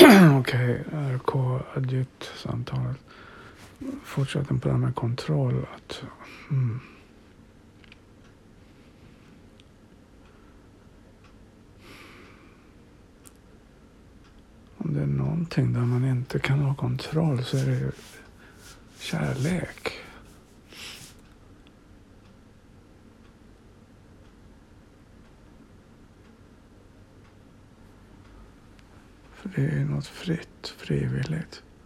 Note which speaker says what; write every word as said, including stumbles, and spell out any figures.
Speaker 1: Okej, R K adjut samtalet. Fortsätter på det här med kontroll. Att, mm. Om det är någonting där man inte kan ha kontroll så är det ju kärlek. För det är något fritt, frivilligt.